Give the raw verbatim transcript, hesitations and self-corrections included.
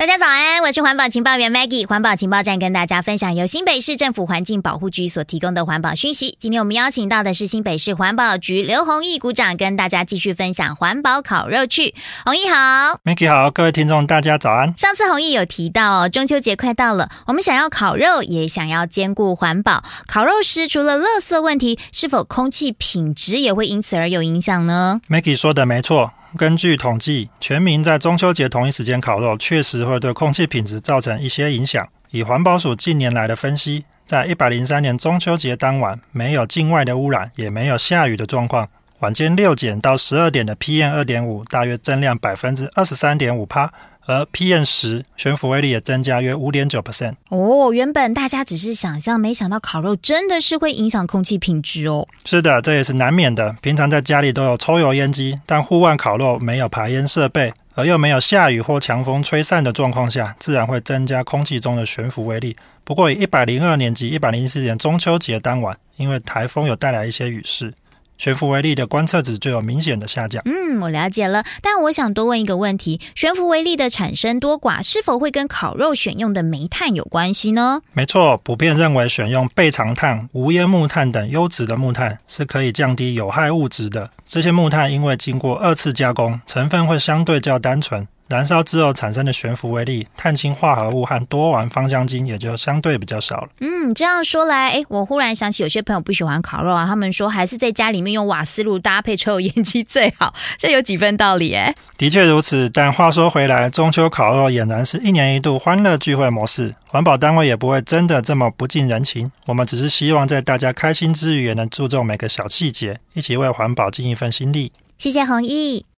大家早安，我是环保情报员 Maggie。环保情报站跟大家分享由新北市政府环境保护局所提供的环保讯息。今天我们邀请到的是新北市环保局刘弘毅股长，跟大家继续分享环保烤肉趣。弘毅好。 Maggie 好，各位听众大家早安。 上次弘毅有提到哦，中秋节快到了，我们想要烤肉也想要兼顾环保，烤肉时除了垃圾问题，是否空气品质也会因此而有影响呢？ Maggie 说的没错，根据统计，全民在中秋节同一时间烤肉，确实会对空气品质造成一些影响。以环保署近年来的分析，在一百零三年中秋节当晚，没有境外的污染，也没有下雨的状况，晚间六点到十二点的 P M 二点五 大约增量 百分之二十三点五， 而 P M 十 悬浮微粒也增加约 百分之五点九。 哦，原本大家只是想象，没想到烤肉真的是会影响空气品质哦。 是的，这也是难免的。平常在家里都有抽油烟机，但户外烤肉没有排烟设备，而又没有下雨或强风吹散的状况下，自然会增加空气中的悬浮微粒。不过以一百零二年及一百零四年中秋节当晚，因为台风有带来一些雨势，悬浮微粒的观测值就有明显的下降。 嗯，我了解了。但我想多问一个问题，悬浮微粒的产生多寡是否会跟烤肉选用的煤炭有关系呢？ 没错，普遍认为选用倍长炭、无烟木炭等优质的木炭是可以降低有害物质的。这些木炭因为经过二次加工，成分会相对较单纯，燃烧之后产生的悬浮微粒、碳氢化合物和多烷芳香烃也就相对比较少了。 嗯，这样说来，诶，我忽然想起有些朋友不喜欢烤肉啊，他们说还是在家里面用瓦斯炉搭配抽油烟机最好，这有几分道理诶。 的确如此，但话说回来，中秋烤肉俨然是一年一度欢乐聚会模式，环保单位也不会真的这么不近人情，我们只是希望在大家开心之余，也能注重每个小细节，一起为环保尽一份心力。 谢谢弘毅。